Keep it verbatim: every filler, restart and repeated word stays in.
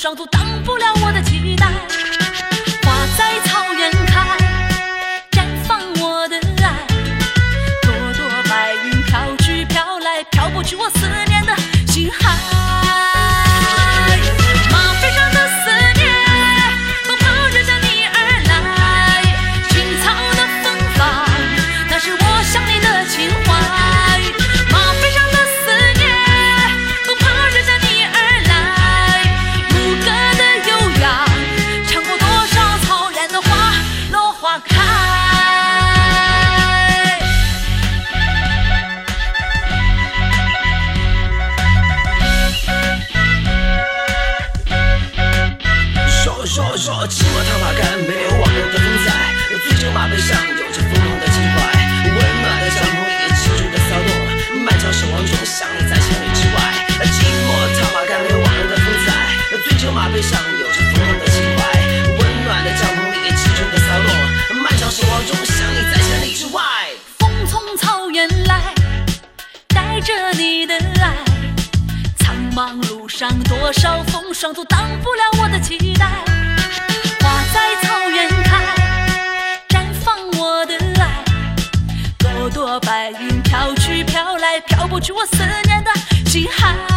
霜阻挡不了我的期待。花在草原开，绽放我的爱。朵朵白云飘去飘来，飘不去我思念的心海。马背上的思念，风跑着向你而来。青草的芬芳，那是我想你的情怀。马背上的思念，风跑着向你而来。牧歌的悠扬，唱过多少草原的花落花开。 说说说，骑马踏马杆，没有往日的风采。醉酒马背上，有着疯狂的情怀。温暖的帐篷里，记住的骚动，漫长守望中，想你在千里之外。骑马踏马杆，没有往日的风采。醉酒马背上，有着疯狂的情怀。温暖的帐篷里，记住的骚动，漫长守望中，想你在千里之外。 风从草原来，带着你的爱。苍茫路上，多少风霜阻挡不了我的期待。花在草原开，绽放我的爱。朵朵白云飘去飘来，飘不去我思念的心海。